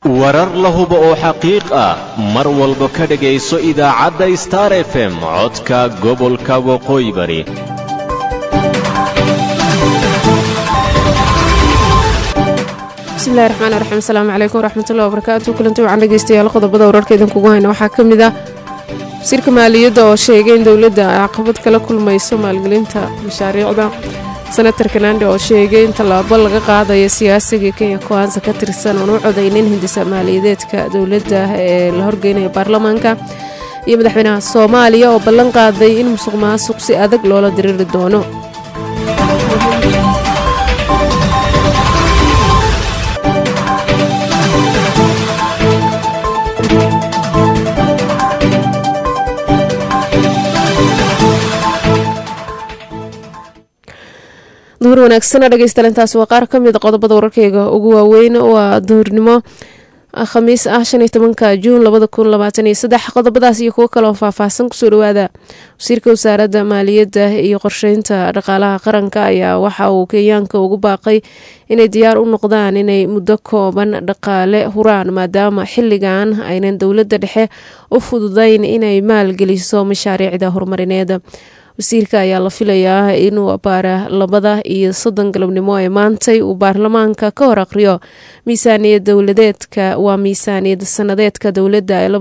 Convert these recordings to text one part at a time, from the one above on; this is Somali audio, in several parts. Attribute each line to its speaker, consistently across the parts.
Speaker 1: warar la hubo oo xaqiiq ah mar walba ka dhagayso idaacadda Star FM codka gobolka Waqooyi Bari.
Speaker 2: bismillaahi raxmaani raxiim. assalaamu calaykum waraxmatullahi wabarakaatu. kulanti waxaan dhegaystayaal qodobada wararkeedan kugu hayna waxaa ka mid ah wasiirka maaliyadda oo sheegay in dowladda ay caqabad kala kulmayso maalgelinta mashaariicda. senator Kanande oo sheegay in tallaabo laga qaadayo siyaasiga Kenya Kwanza ka tirsan oo u codeynin hindisa maaliyadeedka dowladda ee la horgeynayo baarlamaanka. iyo madaxweynaha Soomaaliya oo ballan qaaday in musuqmaasuq si adag loola diriri doono. duhur wanaagsan dhageystayaal, intaas waa qaar ka mid qodobada wararkayga ugu waaweyn. waa duhurnimo khamiis ah 15 Juun 2023. qodobadaas iyo kuwo kale oo faahfaahsan kusoo dhawaada. wasiirka wasaaradda maaliyadda iyo qorsheynta dhaqaalaha qaranka ayaa waxa uu Kenyaanka ugu baaqay inay diyaar u noqdaan inay muddo kooban dhaqaale huraan maadaama xilligan aynan dowladda dhexe u fududayn inay maalgeliso mashaariicda horumarineed. wasiirka ayaa la filayaa inuu abaara 2:30 galabnimo ee maantay uu baarlamaanka ka hor aqriyo miisaaniyad dowladeedka waa miisaaniyad sanadeedka dowladda ee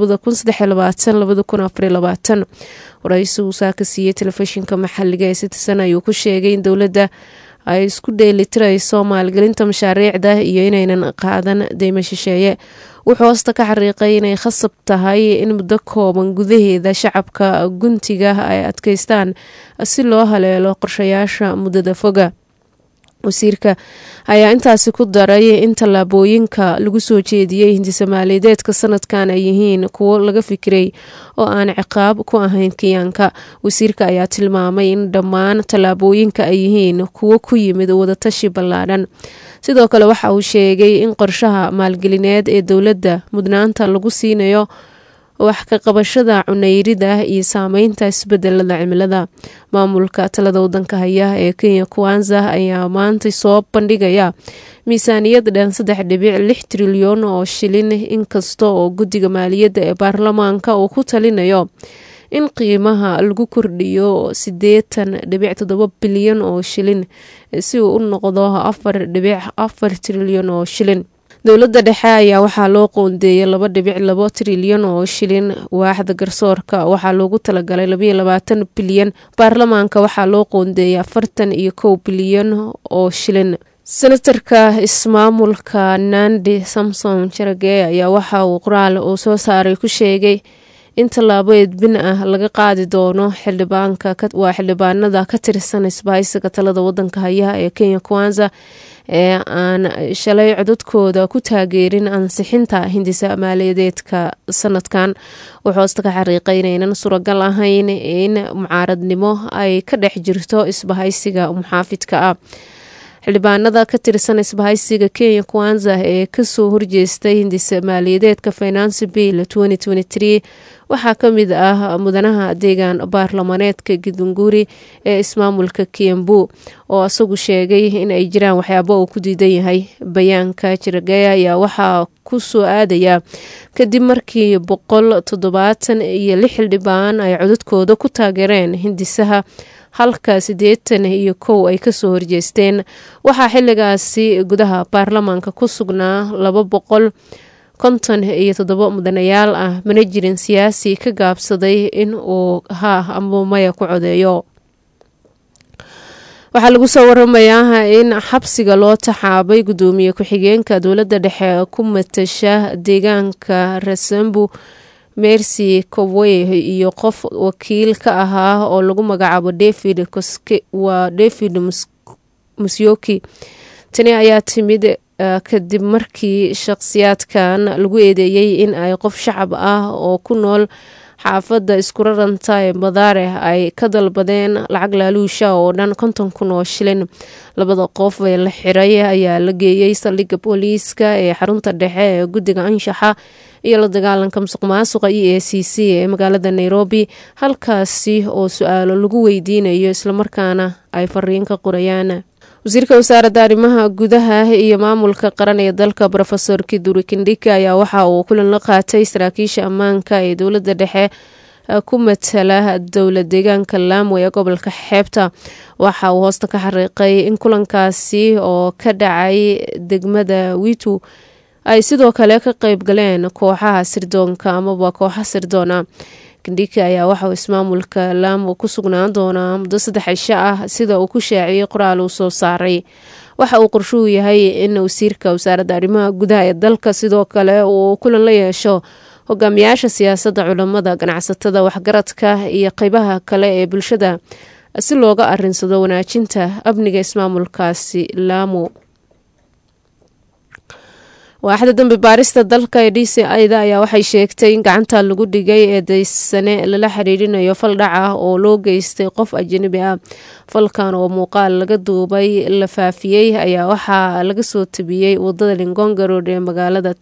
Speaker 2: 2022-2024. waraysigu saaka siiyey telefishinka maxalliga ee Citizen ayuu ku sheegay in dowladda ay isku dheelitirayso maalgelinta mashaariicda iyo inaynan qaadan deymo shisheeye. wuxuu hoosta ka xariiqay inay khasab tahay in muddo kooban gudaheeda shacabka guntiga ay adkeystaan si loo haleelo qorshayaasha muddada foga. wasiirka ayaa intaasi ku daray in tallaabooyinka lagu soo jeediyey hindisa maaliyadeedka sanadkan ay yihiin kuwo laga fikiray oo aan ciqaab ku ahayn Kenyaanka. wasiirka ayaa tilmaamay in dhammaan tallaabooyinka ay yihiin kuwo ku yimid wadatashi ballaadhan. sidoo kale waxa uu sheegay in qorshaha maalgelineed ee dowladda mudnaanta lagu siinayo wax ka qabashada cuneyrida iyo saameynta isbedelada cimilada. maamulka talada wadanka haya ee Kenya Kwanza ayaa maanta soo bandhigaya miisaaniyad dhan 3.6 trilyan oo shilin, inkasta oo guddiga maaliyadda ee baarlamaanka uu ku talinayo in qiimaha lagu kordhiyo 8.7 bilyan oo shilin si uu u noqdo 4.4 trilyan oo shilin. dowladda dhexe ayaa waxaa loo qoondeeyay 2.2 trilyan oo shilin. waaxda garsoorka waxaa loogu talagalay 22 bilyan. baarlamaanka waxaa loo qoondeeyay 41 bilyan oo shilin. senatarka ismaamulka Nandi Samson Cherargei ayaa waxa uu qoraal uu soo saaray ku sheegay in tallaabo edbin ah laga qaadi doono xildhibaanada ka tirsan isbahaysiga talada wadanka haya ee Kenya Kwanza ee aan shalay codadkooda ku taageerin ansixinta hindisa maaliyadeedka sanadkan. wuxuu hoosta ka xariiqay inaynan suuragal ahayn in mucaaradnimo ay ka dhex jirto isbahaysiga muxaafidka ah. xildhibaanada ka tirsan isbahaysiga Kenya Kwanza ee kasoo horjeestay hindisa maaliyadeedka Finance Bill 2023 waxaa ka mid ah mudanaha deegaan baarlamaneedka Githunguri ee ismaamulka Kiambu oo isagu sheegay in ay jiraan waxyaabo uu ku diidan yahay. bayaanka Cherargei ayaa waxaa ku soo aadaya kadib markii 176 xildhibaan ay codadkooda ku taageereen hindisaha halka 81 ay kasoo horjeesteen. waxaa xilligaasi gudaha baarlamaanka ku sugnaa 257 mudanayaal ah, mana jirin siyaasi ka gaabsaday in uu ama maya ku codeeyo. waxaa lagu soo waramayaa in xabsiga loo taxaabay gudoomiye ku-xigeenka dowladda dhexe ku matasha deegaanka Rasembu Mercy Kobwe iyo qof wakiil ka ahaa oo lagu magacaabo David Musyoki. tani ayaa timid kadib markii shakhsiyaadkan lagu eedeeyay in ay qof shacab ah oo ku nool xaafadda isku raranta ee Mathare ay ka dalbadeen lacag laaluusha oo dhan 50,000 oo shilin. labada qof ee la xiray ayaa la geeyay saldhigga booliiska ee xarunta dhexe ee guddiga anshaxa iyo la dagaalanka musuqmaasuqa EACC ee magaalada Nairobi, halkaasi oo su'aalo lagu weydiinayo islamarkaana ay fariin ka qorayaan. wasiirka wasaaradda arrimaha gudaha iyo maamulka qaran ee dalka Professor Kithure Kindiki ayaa waxa uu kulan la qaatay saraakiisha ammaanka ee dowladda dhexe ku matala dowlad deegaanka Lamu ee gobolka Xeebta. Waxa uu hoosta ka xariiqay in kulankaasi oo ka dhacay degmada Witu ay sidoo kale ka qayb galeen kooxaha sirdoonka amaba kooxaha sirdoona. Kindiki ayaa waxa uu ismaamulka Lamu ku sugnaan doonaa muddo 3 cisho ah sida uu ku shaaciyay qoraal uu soo saaray. Waxa uu qorshuhu yahay in wasiirka wasaaradda arrimaha gudaha ee dalka sidoo kale uu kulan la yeesho hogaamiyaasha siyaasadda, culimada, ganacsatada, waxgaradka iyo qaybaha kale ee bulshada si looga arinsado wanaajinta amniga ismaamulkaasi Lamu. waaxda dambi baarista dalka ee DCI-da ayaa waxay sheegtay in gacanta lagu dhigay eedeysane lala xiriirinayo fal dhac ah oo loo geystay qof ajnabi ah. falkan oo muuqaal laga duubay la faafiyey ayaa waxaa laga soo tabiyey wadada Lingonga Road ee magaalada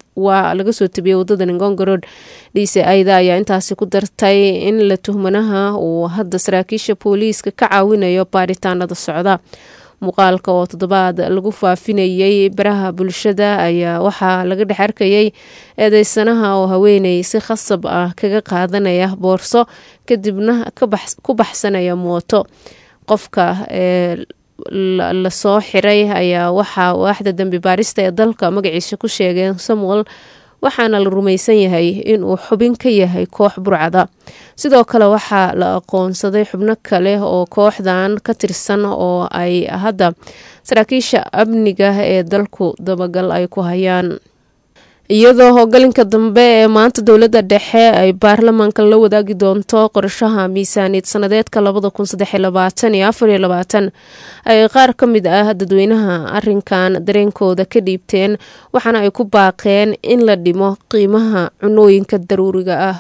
Speaker 2: Road. DCI-da ayaa intaasi ku dartay in la tuhmanaha uu hadda saraakiisha booliiska ka caawinayo baaritaanada socda. muuqaalka oo toddobaad lagu faafinayay baraha bulshada ayaa waxaa laga dhex arkayay eedeysanaha oo haweeney si khasab ah kaga qaadanaya boorso kadibna ku baxsanaya mooto. qofka la soo xiray ayaa waxaa waaxda dambi baarista ee dalka magaciisa ku sheegeen Samuel, waxaana la rumaysan yahay in uu xubin ka yahay koox burcada. sidoo kale waxaa la aqoonsaday xubno kale oo kooxdan ka tirsan oo ay hadda saraakiisha amniga ee dalku dabagal ay ku hayaan. iyadoo hoggaanka dambe ee maanta dowladda dhexe ay baarlamaanka la wadaagi doonto qorshaha miisaaniyad sanadeedka 2023 iyo 2024 ay qaar ka mid ah dadweynaha arrinkan dareenkooda ka dhiibteen, waxaana ay ku baaqeen in la dhimo qiimaha cunooyinka daruuriga ah.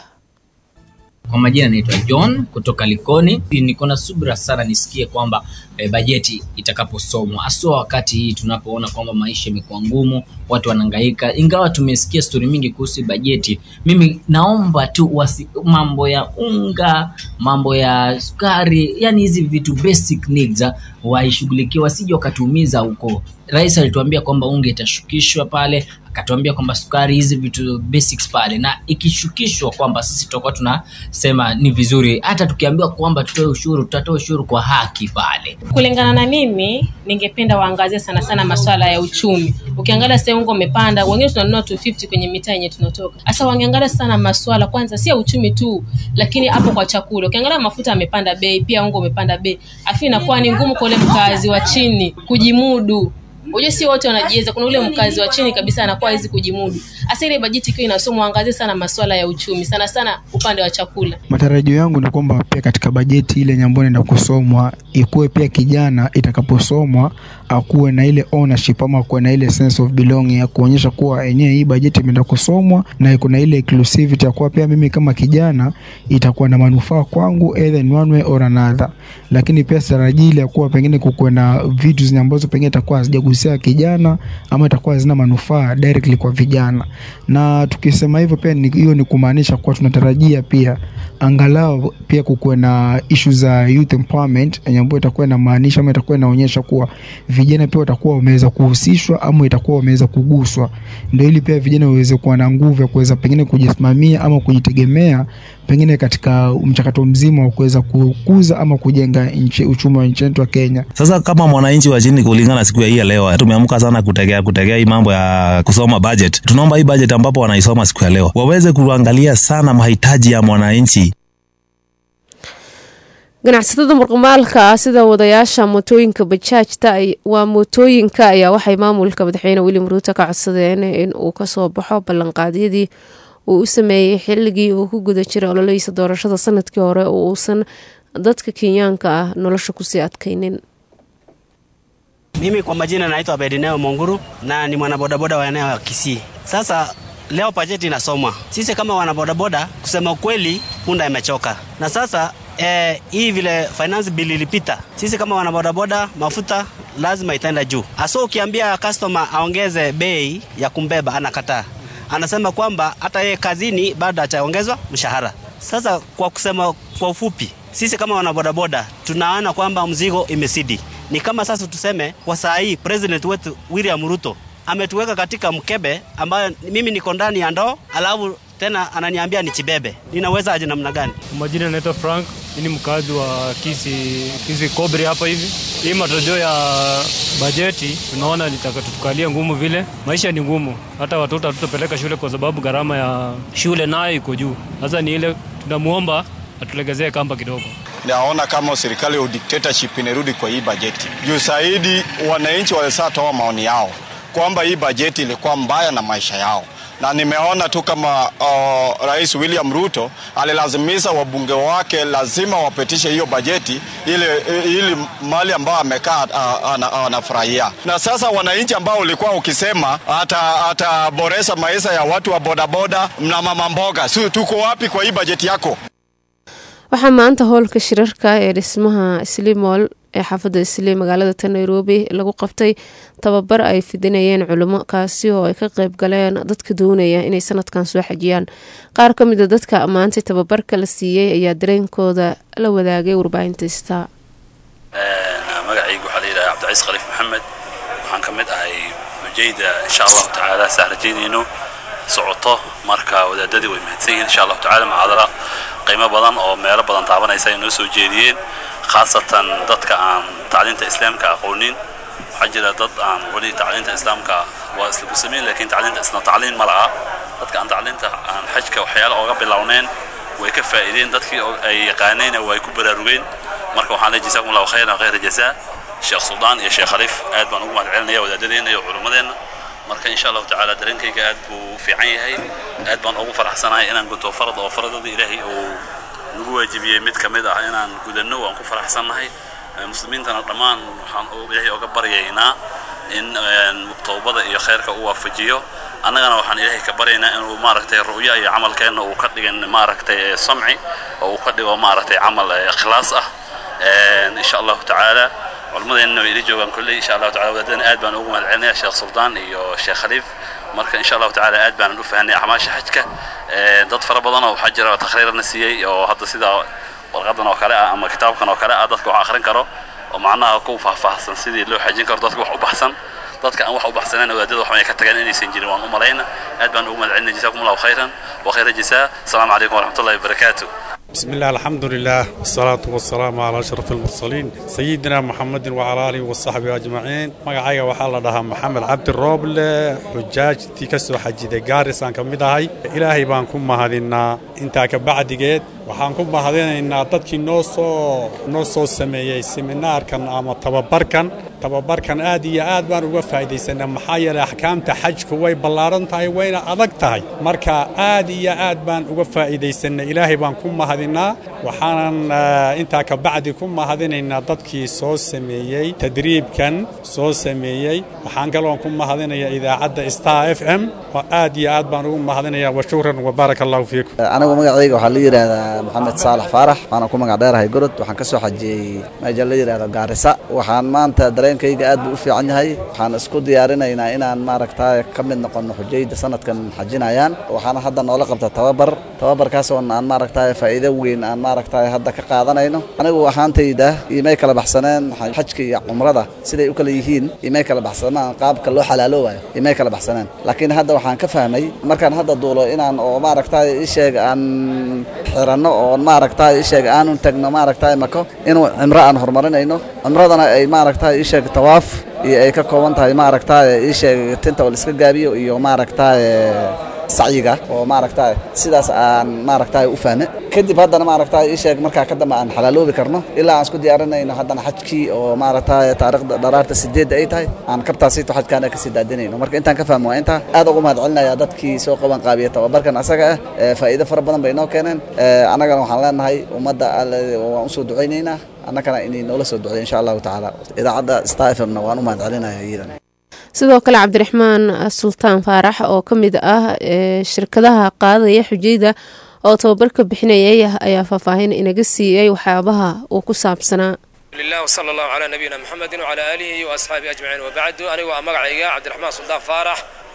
Speaker 3: Kwa majina naitwa John kutoka Likoni. Niko na subira sana nisikie kwamba bajeti itakaposomwa. Haswa wakati hii tunapoona kwamba maisha yamekuwa ngumu, watu wanahangaika. Ingawa tumesikia story mingi kuhusu bajeti, mimi naomba tu mambo ya unga, mambo ya sukari, yani hizi vitu basic needs waishughulikiwe, wasije wakatuumiza huko. Rais alituambia kwamba unga itashukishwa pale, akatuambia kwamba sukari, hizi vitu basics pale, na ikishukishwa kwamba sisi tutakuwa tunasema ni vizuri. Hata tukiambiwa kwamba tutoe ushuru, tutatoa ushuru kwa haki pale.
Speaker 4: Kulingana na mimi, ningependa waangazie sana masuala ya uchumi. Ukiangalia sasa unga umepanda, wengine tunanunua 250 kwenye mitaa yenye tunatoka. Sasa waangalia sana masuala kwanza si ya uchumi tu, lakini hapo kwa chakula. Ukiangalia mafuta yamepanda bei, pia unga umepanda bei. Afi inakuwa ni ngumu kwa ule mkazi wa chini kujimudu. Unajua si wote wanajiweza, kuna ule mkazi wa chini kabisa anakuwa hizi kujimudu. Hasa ile bajeti ikiwa inasomwa angazie sana masuala ya uchumi, sana upande wa chakula.
Speaker 5: Matarajio yangu ni kwamba pia katika bajeti ile nyamboni na kusomwa ikuwe pia kijana itakaposomwa akuwe na ile ownership ama kuwe na ile sense of belonging ya kuonyesha kuwa yenyewe hii bajeti imeenda kusomwa na kuna ile inclusivity ya kuwa pia mimi kama kijana itakuwa na manufaa kwangu either in one way or another. Lakini pia sitarajii ya kuwa pengine kukuwe na vitu ambazo pengine itakuwa hazijagusia kijana ama itakuwa hazina manufaa directly kwa vijana. Na tukisema hivyo pia hiyo ni kumaanisha kuwa tunatarajia pia angalau pia kukuwe na issues za youth empowerment ambayo itakuwa inamaanisha ama itakuwa inaonyesha kuwa vijana pia watakuwa wameweza kuhusishwa ama itakuwa wameweza kuguswa, ndio ili pia vijana waweze kuwa na nguvu ya kuweza pengine kujisimamia ama kujitegemea pengine katika mchakato mzima wa kuweza kukuza ama kujenga uchumi wa nchi yetu ya Kenya.
Speaker 6: Sasa kama mwananchi wa chini kulingana siku ya hii leo tumeamka sana kutegea hii mambo ya kusoma budget. Tunaomba hii budget ambapo wanaisoma siku ya leo waweze kuangalia sana mahitaji ya mwananchi.
Speaker 2: ganacsatada murqumaalka sida wadayaasha mootooyinka bajaajta waa mootooyinka ayaa waxay maamulka madaxweyne William Ruto ka codsadeen in uu ka soo baxo ballanqaadyadii uu u sameeyay xilligii uu ku guda jiray ololeysa doorashada sanadkii hore oo uusan dadka Kenyaanka ah nolosha ku sii adkaynin.
Speaker 7: Mimi kwa majina naitwa Bedineo Monguru na ni mwanabodaboda wa eneo la Kisii. Sasa leo bajeti inasomwa. Sisi kama wanabodaboda kusema kweli punda imechoka. Na sasa hii vile finance bill ilipita, sisi kama wanabodaboda mafuta lazima itaenda juu. Aso ukiambia customer aongeze bei ya kumbeba anakataa. Anasema kwamba hata yeye kazini bado ataongezwa mshahara. Sasa kwa kusema kwa ufupi, sisi kama wanabodaboda tunaona kwamba mzigo imesidi Ni kama sasa tuseme kwa saa hii president wetu William Ruto ametuweka katika mkebe ambayo mimi niko ndani ya ndoo, alafu tena ananiambia nichibebe. Ninaweza aje namna gani?
Speaker 8: Majina naitwa Frank, ni mkazi wa Kisii Kobri hapa hivi. Hii matarajio ya bajeti tunaona litatukalia ngumu vile. Maisha ni ngumu. Hata watoto hatutapeleka shule kwa sababu gharama ya shule nayo iko juu. Sasa ni ile tunamuomba atulegezee kamba kidogo.
Speaker 9: Naona kama serikali ya dictatorship inarudi kwa hii bajeti. Juu zaidi wananchi walisatoa maoni yao kwamba hii bajeti ilikuwa mbaya na maisha yao. Na nimeona tu kama Rais William Ruto alilazimisha wabunge wake lazima wapitishe hiyo bajeti ili mali ambao amekaa anafurahia. Na sasa wananchi ambao ulikuwa ukisema ataboresha maisha ya watu wa bodaboda na mama mboga, tuko wapi kwa hii bajeti yako?
Speaker 2: waxaa maanta howlka shirarka ee dhismaha Isli Mall ee xaafadda Isli magaalada Nairobi lagu qabtay tababar ay fidinayeen culimo kaasi oo ay ka qayb galeen dadka doonaya inay sanadkan soo xajiyaan. Qaar ka mid ah dadka maanta tababarka la siiyay ayaa dareenkooda la wadaagay warbaahinta Star.
Speaker 10: magacaygu waxa la yiraahdaa Cabdi Khaliif Maxamed, waxaan ka mid ahay mujayda insha Allah taala saarajinayno socoto marka wadaadadii way mahadsan insha Allah taala muxaadara qiimo badan oo meelo badan taabanaysa inoo soo jeediyeen khaasatan dadka aan tacliinta islaamka aqoonin. waxaa jira dad aan wali tacliinta islaamka waa isla ku sameeyay laakiin tacliinta isna tacliin ma laha. dadka aan tacliinta aan xajka waxyaalo uga bilowneen way ka faa'iideen, dadkii ay yaqaaneen way ku baraarugeen. marka waxaan leeyahay jazakumullahu khayran khayr jazaa Sheekh Suldaan iyo Sheekh Khaliif aad baan ugu mahadcelinayaa wadaadadeena iyo culimadeena. marka insha Allah taala dareenkayga aad buu fiican yahay, aad baan ugu faraxsanahay inaan guto farad oo faradada Ilaahay oo nagu waajibiyay mid kamid ah inaan gudano. waan ku faraxsanahay muslimiintana dhamaan waxaan Ilaahay uga baryaynaa in toobada iyo khayrka uu waafajiyo. annagana waxaan Ilaahay ka baryaynaa inuu maaragtay ru'ya iyo amalkeena uu ka dhigan maaragtay samci oo uu ka dhigo maaragtay amal ikhlaas ah insha Allah taala. علماءنا اللي جوان كله إن شاء الله تعالى ودنا آد بان أقوم العناية الشيخ سلطان iyo الشيخ خليف. marka إن شاء الله تعالى آد بان نفهني أعماش حجك dad fara badan oo xajira takhriir nasiyay oo hadda sida warqadan oo kale ama kitaabkan oo kale dadku wax akhrin karo oo macnaha ku faahfaahsan sidii loo xajin karo dadku wax u baxsan. dadka aan wax u baxsaneen wadaadada waxay ka tageen inay san jirin. waan u maleeyna aad baan ugu mahadcelinay jazakumullahu khayran wa khayr jazaa. Assalamu alaykum wa rahmatullahi wa barakatuh.
Speaker 11: بسم الله الحمد لله والصلاة والسلام على أشرف المرسلين سيدنا محمد وعلى آله وصحبه أجمعين. مقعية وحالة لها محمد عبد الروبل حجاج تكسو حجي قارس عن كمدهاي إلهي بانكم مهدينا انتا كبعد جيد وحانكم مهدينا إن أعطتك نوصو سميي سيمينار كان أما تبابر كان آدي آد بان وفا إذا سنة محايا لأحكام تحج كوي بلارن تاي وين أدق تاي مركا آدي آد بان وفا إذا سنة إلهي بانكم مهدينا وحانا انتا كبعدكم مهدينا ضدكي سو سميي تدريب كان سو سميي وحان قالونكم مهدينا إذا عدى استا اف ام وآدي آد بان مهدينا وشكرا وبارك الله فيكم.
Speaker 12: أنا ومقعديك وحالي محمد صالح فارح أنا كم قاعد هاي قرد وحن كسو حجي ما جلي هذا قارسة وحن ما أنت درين كي قاعد بوفي عني هاي وحن اسكو ديارنا إن ما ركتها كمل نقول حجي سنة كان حجينا عيان وحن حدا نولقب توبر كاسو أن ما ركتها فإذا وين أن ما ركتها هذا كقاعدنا إنه أنا وحن تيده يميك على بحسنان حجك عمره ده سيد يأكل يهين يميك على بحسنان قاب كله حلالوه يميك على بحسنان لكن هذا وحن كفهمي مركان هذا الدولة إن ما ركتها إيش عن حرنا أو ما ركتها إيش عنو تجنا ما ركتها مكو إنه امرأة هرمرنا إنه امرأة أي ما ركتها إيش طواف أي كقوانتها ما ركتها إيش تنت والسكجابي أو ما ركتها سعيقة وما ركتها سيداس عن ما ركتها وفهمه كدي بهذا ما ركتها إيش مركا كده عن حلالو بكرنا إلا عن سكودي أرنا إنه هذا حجكي أو ما ركتها تاريخ درارة السديد أيتها عن كبتها سيت واحد كان كسيد دينين ومرك أنت كفهم وأنت هذا قوم هذا علنا يا دتكي سوق وانقابية وبركن أسقى فإذا فربنا بينه كانن أنا قالوا حلالنا هاي ومدة وأنصد دعينينا أنا كان إني نولس الدعاء إن شاء الله تعالى إذا عدا استائف من وانو ما علينا يا
Speaker 2: sidoo kale Cabdiraxmaan Sultaan Faarax oo kamid ah shirkadaha qaadaya xujayda oo tababarka bixinayay ayaa faahfaahin inaga siiyay waxyaabaha uu ku saabsanaa.
Speaker 13: لله وصلى الله على نبينا محمد وعلى آله وأصحابه أجمعين وبعد أنا ومقعيga Cabdiraxmaan Sultaan Faarax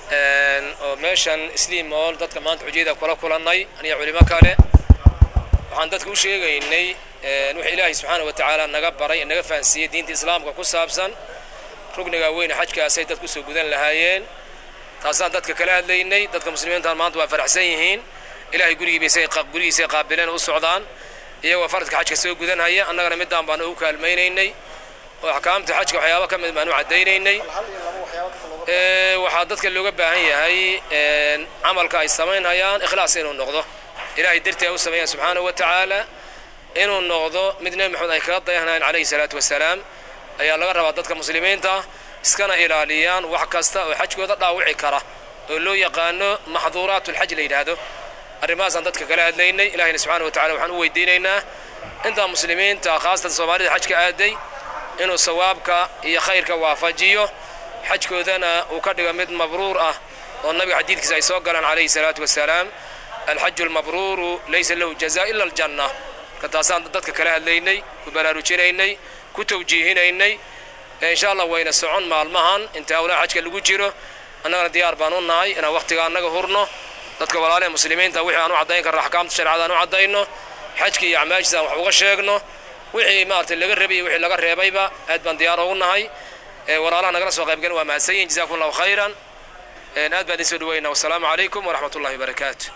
Speaker 13: oo meeshan Isli Mall dadka maanta xujayda kula kulanay aniga culimo kale waxaan dadku u sheegaynay wixii ilaahay subxaanahu wa tacaala naga baray naga fahansiiyey diinta islaamka ku saabsan rugniga weyn xajkaasay dad ku soo gudan lahaayeen taasaan dadka kala hadlaynay dadka muslimiinta maanta waa faraxsan yihiin ilaahay gurigiisa qaabileen u socdaan iyagoo faradka xajka soo gudanaya annagana midaan baan ugu kaalmaynaynay oo axkaamta xajka waxyaabo ka mid baan u cadaynaynay waxaa dadka looga baahan yahay camalka ay samaynayaan ikhlaas inuu noqdo ilaahay dartii ay u sameeyaan subxaanahu wa tacaala inuu noqdo mid nebi maxamed ay kaga dayanayaan calayhi salaatu wasalaam ayaa laga rabaa dadka muslimiinta iskana ilaaliyaan wax kasta oo xajkooda dhaawici kara oo loo yaqaano maxduuraatulxaj la yidhaahdo arrimahaasaan dadka kala hadlaynay ilaahayna subxaanahu wa tacala waxaan u weydiinaynaa intaa muslimiinta khaasatan soomaalida xajka aaday inuu sawaabka iyo khayrka waafajiyo xajkoodana uu ka dhigo mid mabruur ah oo nabiga xadiidkiisa ay soo galaan calayhi salaatu wasalaam alxaju almabruuru laysa lahu jazaa ila aljanna ka taasaan dadka kala hadlaynay ku baraarujinaynay ku tawjiihinaynay insha allah wayna socon maalmahan inta awlaa xajka lagu jiro annagana diyaar baan u nahay inaan waqtiga annaga hurno dadka walaalaha muslimiinta wixii aan u caddayn karno axkaamta sharciyada aan u caddayno xajka iyo acmaashiisa aan wax uga sheegno wixii maaragtay laga rabay iyo wixii laga reebayba aad baan diyaar ugu nahay walaalaha nagala soo qaybgalin waa mahadsan yihin jazaakum allahu khayran aad baan idin soo dhaweynaa wassalaamu calaykum waraxmat ullahi wabarakaatu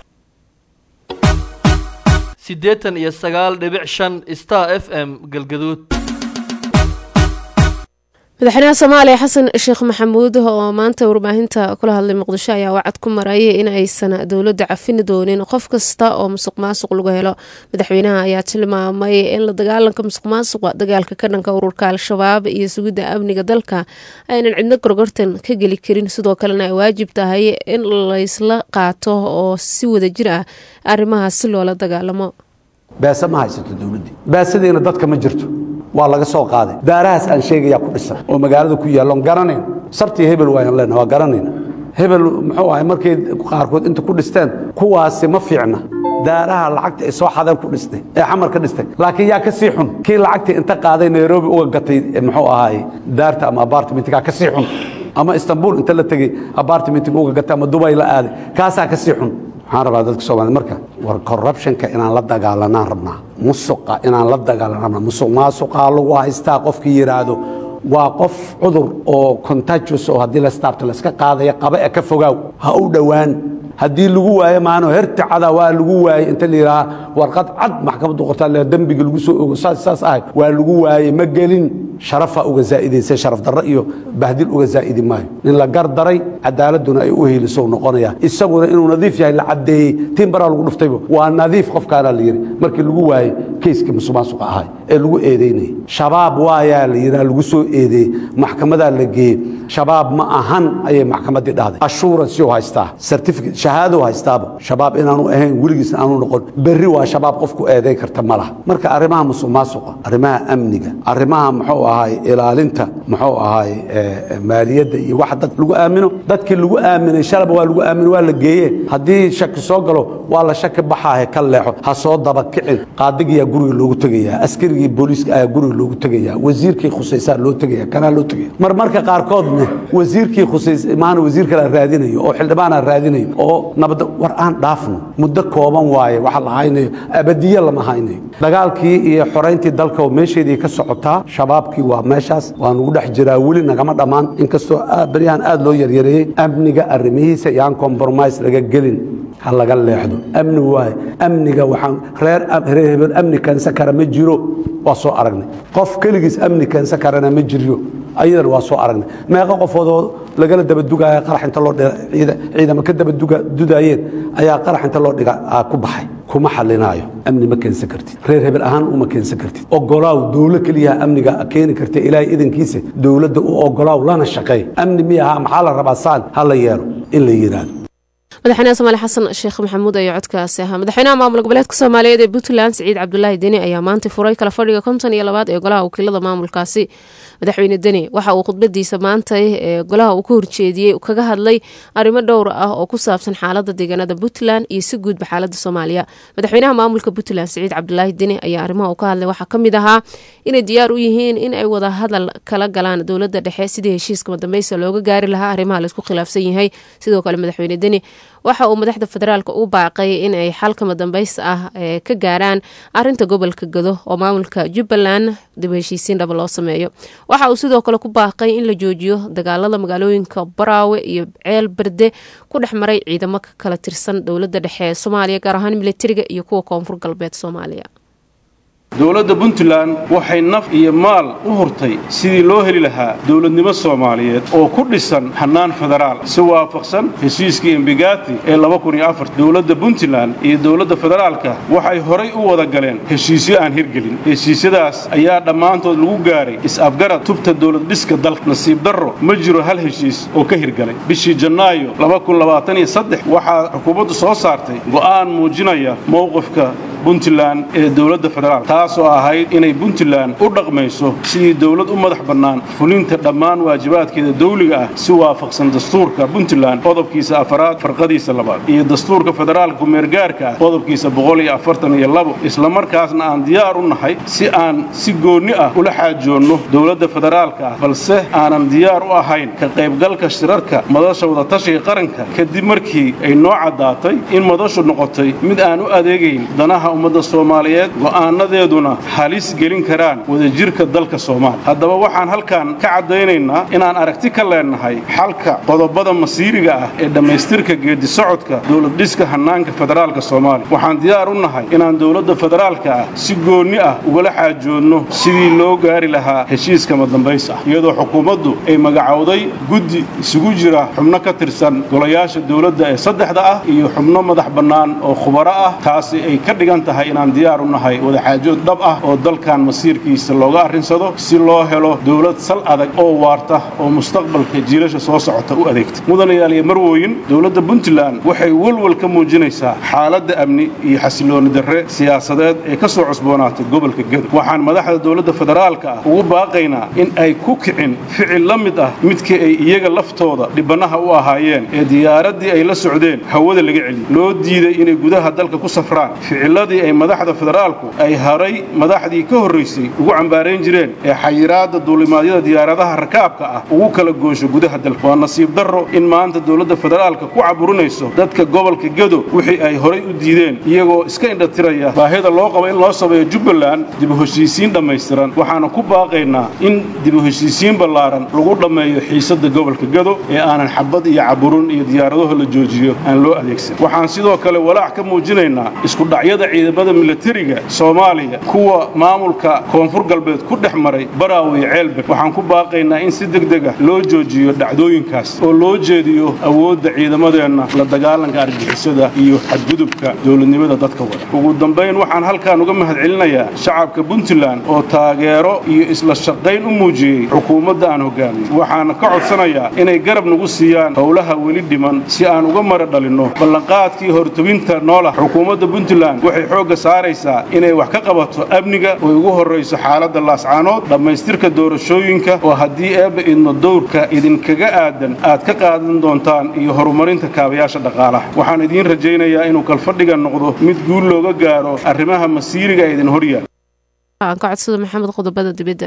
Speaker 14: 89.5 Star FM galgaduud
Speaker 2: madaxweynaha Soomaaliya Xasan Sheekh Maxamuud oo maanta warbaahinta kula hadlay Muqdisho ayaa wacad ku marayay in aysan dawladda cafin doonin qof kasta oo musuqmaasuq lagu helo madaxweynaha ayaa tilmaamay in la dagaalanka musuqmaasuqa dagaalka ka dhanka ururka Al-Shabaab iyo sugidda amniga dalka aynan cidna gorgortan ka geli karin sidoo kalena ay waajib tahay in la isla qaato oo si wada jir ah arrimahaas si loola dagaalamo
Speaker 15: beesa ma haysato dawladda beesadeena dadka ma jirto waa laga soo qaaday daarahaas aan sheegaya ku dhisan oo magaalada ku yaalo garaneen sartii hebel waayaan leenahay waa garaneen hebel muxuu ahay markay qaarkood inta ku dhisteen kuwaasi ma fiicna daaraha lacagta ay soo xadeen ku dhistay ee xamar ka dhistay laakiin yaa ka sii xun kii lacagta inta qaaday Nairobi uga gatay muxuu ahay daarta ama apartment-ka ka sii xun ama Istanbul inta la tagay apartment-ka uga gatay ama Dubai la aaday kaasaa ka sii xun waxaan rabaa dadka Soomaaliyeed marka war corruption-ka inaan la dagaalanaan rabnaa musuqa inaan la dagaalanaa musuqmaasuqa lagu haystaa qofkii yiraahdo waa qof cudur oo contagious oo hadii la staabto la iska qaadaya qaba ka fogaaw ha u dhawaan haddii lagu waayo maano herticada waa lagu waayay inta la yiraahdo warqad cad maxkamaddu qortaa la dambiga lagu soo ogo saas ah waa lagu waayay ma gelin sharafa uga zaa'ideysay sharaf darro iyo bahdil uga zaa'idi maayo nin la gardaray cadaaladuna ay u heeliso noqonaya isaguna inuu nadiif yahay la cadeeyay timbara lagu dhuftayba waa nadiif qofkaana la yiri markii lagu waayay keyska musuqmaasuqa ahay ee lagu eedeynay shabaab waayaa la yiraahdo lagu soo eedeeyay maxkamada la geeyay shabaab ma ahan ayay maxkamadii dhahday assurance oo haysta certificate shahaado haystaaba shabaab inaanu ahayn wiligiis aanu noqon berri waa shabaab qofku eedeyn karta malaha marka arrimaha musuqmaasuqa arrimaha amniga arrimaha muxuu ahay ilaalinta muxuu ahay maaliyadda iyo wax dad lagu aamino dadkii lagu aaminay shalaba waa lagu aaminay waa la geeyay hadii shaki soo galo waa la shaki baxaa ka leexo ha soo daba kicin qaadiga guriga loogu tagayaa askarigii booliska ayaa guriga loogu tagayaa wasiirkii khusaysaa loo tagayaa kana loo tagayaa marmarka qaarkoodna wasiirkii khusaysay maana wasiir kale raadinayo oo xildhibaan raadinayo oo nabad war aan dhaafno muddo kooban waaye waxa la haynayo abadiye lama haynayo dagaalkii iyo xoreyntii dalka meesheedii ka socotaa shabaabkii waa meeshaas waan ugu dhex jiraa weli nagama dhammaan inkastoo bariyahan aad loo yaryareeyay amniga arrimihiisa yaan compromise laga gelin ha laga leexdo amni waaye amniga waxaan reer hebel amni kansa kara ma jiro waa soo aragnay qof kaligiis amni kansa karana ma jiro ayadana waa soo aragnay meeqa qofoodoo lagala daba dugaaya qarax inta loo ciidama ka daba dudaayeen ayaa qarax inta loo dhiga ku baxay kuma xalinaayo amni ma keensan kartid reer hebel ahaan uma keensan kartid ogolaaw dawlad kaliya amniga keeni karta ilaahay idankiisa dawladda u ogolaaw lana shaqeey amni miyaha maxaa la rabaa saan ha la yeelo in la yiraahdo
Speaker 2: madaxweynaha Soomaaliya Xasan Sheekh Maxamuud ayaa codkaasi ahaa madaxweynaha maamulka goboleedka Soomaaliyeed ee Puntland Saciid Cabdullaahi Deni ayaa maanta furay kala fadhiga 52 ee golaha wakiilada maamulkaasi madaxweyne Deni waxa uu khudbadiisa maanta ee golaha uu ku horjeediyay kaga hadlay arrimo dhowr ah oo ku saabsan xaaladda deegaanada Puntland iyo si guud xaaladda Soomaaliya madaxweynaha maamulka Puntland Saciid Cabdullaahi Deni ayaa arrimaha uu ka hadlay waxa kamid ahaa inay diyaar u yihiin in ay wada hadal kala galaan dawladda dhexe sidii heshiiska madambaysa looga gaari lahaa arrimaha la isku khilaafsan yahay sidoo kale madaxweyne Deni waxa uu madaxda federaalka u baaqay in ay xal kama dambays ah ka gaaraan arinta gobolka Gado oo maamulka Jubbaland dib u heshiisiin dhab loo sameeyo. Waxa uu sidoo kale ku baaqay in la joojiyo dagaalada magaalooyinka Baraawe iyo Ceel Berde ku dhexmaray ciidamo ka kala tirsan dowladda dhexe ee Soomaaliya gaar ahaan militariga iyo kuwa koonfur galbeed Soomaaliya.
Speaker 16: dowladda Puntland waxay naf iyo maal u hurtay sidii loo heli lahaa dowladnimo Soomaaliyeed oo ku dhisan hanaan federaal si waafaqsan heshiiskii Embigati ee 2004 dowladda Puntland iyo dowladda federaalka waxay horay u wada galeen heshiisyo aan hirgelin heshiisyadaas ayaa dhammaantood lagu gaaray is-afgarad tubta dowlad dhiska dalka nasiib darro ma jiro hal heshiis oo ka hirgalay bishii Janaayo 2023 waxaa xukuumaddu soo saartay go'aan muujinaya mowqifka Puntland ee dowladda federaal taasoo ahayd inay Puntland u dhaqmayso sidii dowlad u madax bannaan fulinta dhammaan waajibaadkeeda dawliga ah si waafaqsan dastuurka Puntland qodobkiisa 4 farqadiisa 2 iyo dastuurka federaalka ku meergaarka ah qodobkiisa 142 isla markaasna aan diyaar u nahay si aan si gooni ah ula xaajoonno dowladda federaalka ah balse aanan diyaar u ahayn ka qaybgalka shirarka madasha wada tashiga qaranka kadib markii ay noo cadaatay in madashu noqotay mid aan u adeegayn danaha ummadda Soomaaliyeed go'aanadeeduna halis gelin karaan wadajirka dalka Soomaaliya haddaba waxaan halkan ka cadeynaynaa inaan aragti ka leenahay xalka qodobada masiiriga ah ee dhameystirka geedi socodka dowlad dhiska hanaanka federaalka Soomaaliya waxaan diyaar u nahay inaan dowladda federaalka ah si gooni ah uga xaajoonno sidii loo gaari lahaa heshiiska madambays ah iyadoo xukuumaddu ay magacowday guddi isugu jira xubno ka tirsan golayaasha dowladda ee saddexda ah iyo xubno madax bannaan oo khubaro ah taasi ay ka dhigan tahay inaan diyaar u nahay wada xaajood dhab ah oo dalkan masiirkiisa looga arinsado si loo helo dowlad sal adag oo waarta oo mustaqbalka jiilasha soo socota u adeegta mudanayaal iyo marwooyin dowladda Puntland waxay walwal ka muujinaysaa xaaladda amni iyo xasilooni darre siyaasadeed ee ka soo cusboonaatay gobolka Gado waxaan madaxda dowladda federaalka ah ugu baaqaynaa in ay ku kicin ficil la mid ah midkii ay iyaga laftooda dhibanaha u ahaayeen ee diyaaradii ay la socdeen hawada laga celiyay loo diiday inay gudaha dalka ku safraan ficilladii ay madaxda federaalku ay haray madaxdii ka horeysay ugu cambaareen jireen ee xayiraada duulimaadyada diyaaradaha rakaabka ah ugu kala goosho gudaha dalka waa nasiib darro in maanta dowladda federaalka ku caburinayso dadka gobolka Gado wixii ay horay u diideen iyagoo iska indhatiraya baahida loo qabo in loo sameeyo Jubbaland dib u heshiisiin dhameystiran waxaana ku baaqaynaa in dib u heshiisiin ballaaran lagu dhameeyo xiisada gobolka Gado ee aanan xabad iyo caburun iyo diyaaradaha la joojiyo aan loo adeegsan waxaan sidoo kale walaac ka muujinaynaa isku dhacyada ciidamada militariga Soomaaliya kuwa maamulka koonfur galbeed ku dhexmaray Baraawe iyo Ceel Berde waxaan ku baaqaynaa in si degdeg ah loo joojiyo dhacdooyinkaas oo loo jeediyo awoodda ciidamadeena la dagaalanka argagixisada iyo xadgudubka dowladnimada dadka wada ugu dambeyn waxaan halkan uga mahadcelinayaa shacabka Puntland oo taageero iyo isla shaqayn u muujiyay xukuumadda aan hogaamiyo waxaan ka codsanayaa inay garab nagu siiyaan howlaha weli dhiman si aan uga mara dhalino ballanqaadkii hortobinta noola xukuumadda Puntland waxay xooga saaraysaa inay wax ka qabato amniga oo ugu horeyso xaaladda laascaanood dhamaystirka doorashooyinka oo haddii eeba idno dowrka idinkaga aadan aad ka qaadan doontaan iyo horumarinta kaabayaasha dhaqaalaha waxaan idiin rajaynayaa inuu kalfadhiga noqdo mid guul looga gaaro arrimaha masiiriga ee idin horyaal
Speaker 2: aan ka codsado maxamed qodobada dibadda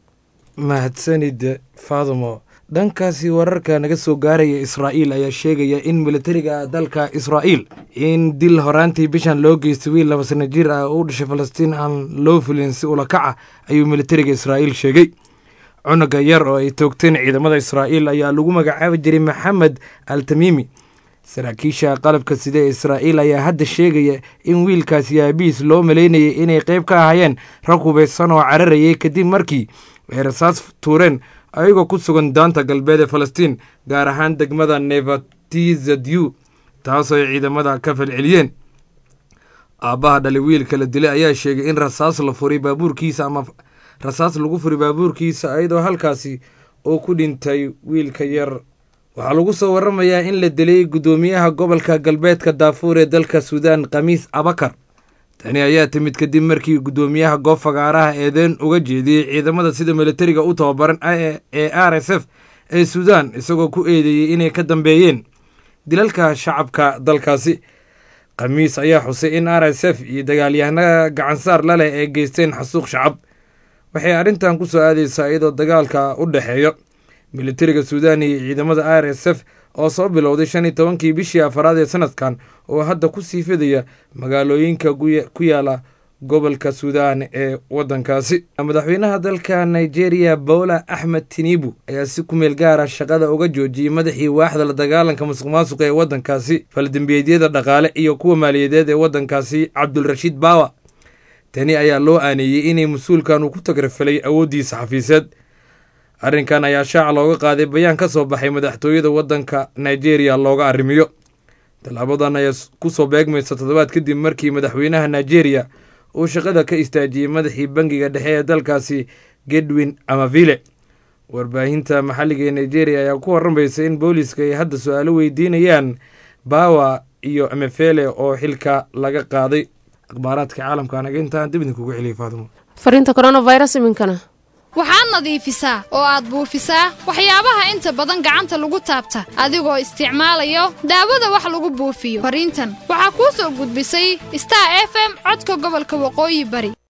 Speaker 17: mahadsanid Faadumo dhankaasi wararka naga soo gaaraya Israa'iil ayaa sheegaya in militariga dalka Israa'iil in dil horaantii bishan loo geystay wiil 2 sano jir ah oo u dhashay Falastiin aan loo fulin si ula kaca ayuu militariga Israa'iil sheegay cunuga yar oo ay toogteen ciidamada Israa'iil ayaa lagu magacaabi jiray Maxamed Al-Tamimi saraakiisha qalabka sida Israa'iil ayaa hadda sheegaya in wiilkaasi yaabiis loo maleynayay inay qayb ka ahaayeen rag hubeysan oo cararayay kadib markii ay rasaas tuureen ayagoo ku sugan daanta galbeed ee Falastiin gaar ahaan degmada Nevatizadiu taasoo ay ciidamada ka falceliyeen aabaha dhali wiilka la dilay ayaa sheegay in rasaas lagu furay baabuurkiisa ayadoo halkaasi oo ku dhintay wiilka yar waxaa lagu soo waramayaa in la dilay gudoomiyaha gobolka galbeedka Darfur ee dalka Suudaan Khamiis Abakar tani ayaa timid kadib markii gudoomiyaha goob fagaaraha eedeyn uga jeediyey ciidamada sida militariga u tababaran ee RSF ee Suudaan isagoo ku eedeeyay inay ka dambeeyeen dilalka shacabka dalkaasi Khamiis ayaa xusay in RSF iyo dagaalyahanada gacansaar la leh ay geysteen xasuuq shacab waxay arrintan ku soo aadaysaa iyadoo dagaalka u dhaxeeyo militariga Suudaan iyo ciidamada RSF oo soo bilowday 15 bishii afraad ee sanadkan oo hadda ku sii fidaya magaalooyinka ku yaala gobolka Suudaan ee wadankaasi. Madaxweynaha dalka Nigeria Bola Ahmed Tinubu ayaa si ku meel gaar ah shaqada uga joojiyay madaxii waaxda la dagaalanka musuqmaasuqa ee wadankaasi, faldambiyeedyada dhaqaale iyo kuwa maaliyadeed ee wadankaasi Abdulrashid Bawa. Tani ayaa loo aaneeyay inay mas'uulkan uu ku tagrifalay awoodiisa xafiiseed. Arrinkan ayaa shaaca looga qaaday bayaan ka soo baxay madaxtooyada wadanka Nigeria looga arrimiyo. Talaabadan ayaa ku soo beegmaysa toddobaad kadib markii madaxweynaha Nigeria uu shaqada ka istaajiyay madaxii bangiga dhexe ee dalkaasi Godwin Amavile. Warbaahinta maxalliga ee Nigeria ayaa ku warramaysa in booliska ay hadda su'aalo weydiinayaan Bawa iyo Amavile oo xilka laga qaaday. akhbaaraadka caalamka anaga intaan dib idinkugu celiyay Faadimo.
Speaker 2: Fariinta coronavirus iminkana
Speaker 18: waxaad nadiifisaa oo aad buufisaa waxyaabaha inta badan gacanta lagu taabta adigoo isticmaalayo daawada wax lagu buufiyo. Fariintan waxaa kuu soo gudbisay Star FM codka gobolka Waqooyi Bari.